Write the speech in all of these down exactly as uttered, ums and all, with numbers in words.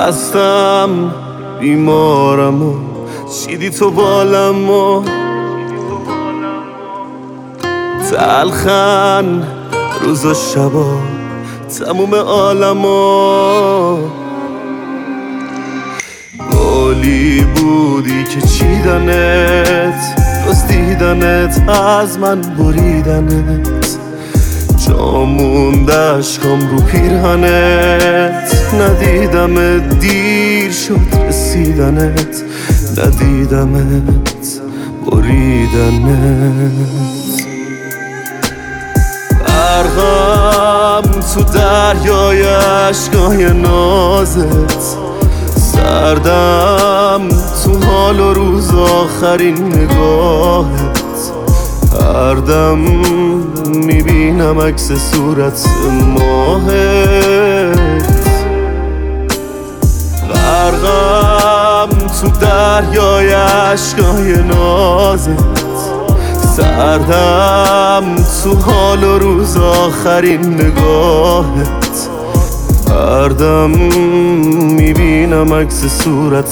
خستم بیمارم و چیدی تو بالم و تلخن روز و شبا تموم عالم و گلی بودی که چیدنت دزدیدنت از من بریدنت جا موند اشکام رو پیرهنت ندیدمت دیر شد رسیدنت ندیدمت بریدنت غرقم تو دریای اشکای نازت سردم تو حال و روز آخرین نگاهت هر دم میبینم عکس صورت ماهت غرقم تو دریای اشکای نازت سردم تو حال و روز آخرین نگاهت هر دم میبینم عکس صورت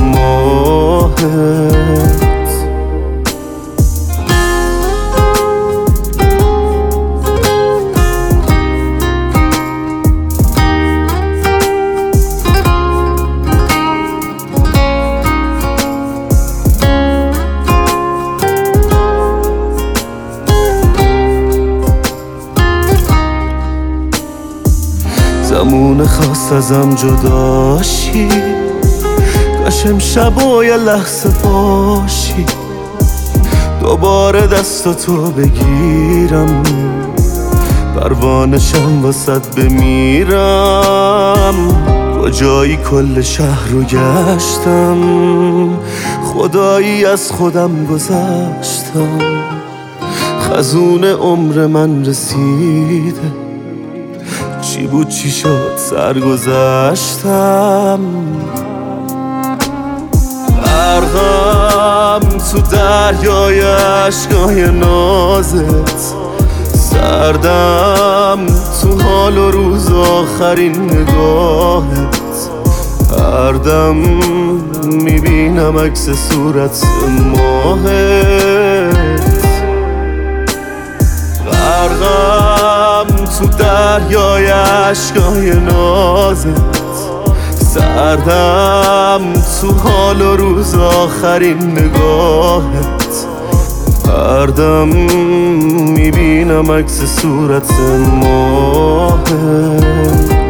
ماهت زمون خواست ازم جداشی کاش امشب و یه لحظه باشی دوباره دستاتو بگیرم پروانشم واسد بمیرم کجایی کل شهر رو گشتم خدایی از خودم گذشتم خزون عمر من رسیده چی بود چی شد سرگذشتم غرقم تو دریای اشکای نازت سردم تو حال و روز آخرین نگاهت هر دم میبینم عکس صورت ماهت غرقم تو دریای اشکای نازت سردم تو حال و روز آخرین نگاهت هر دم میبینم عکس صورت ماهت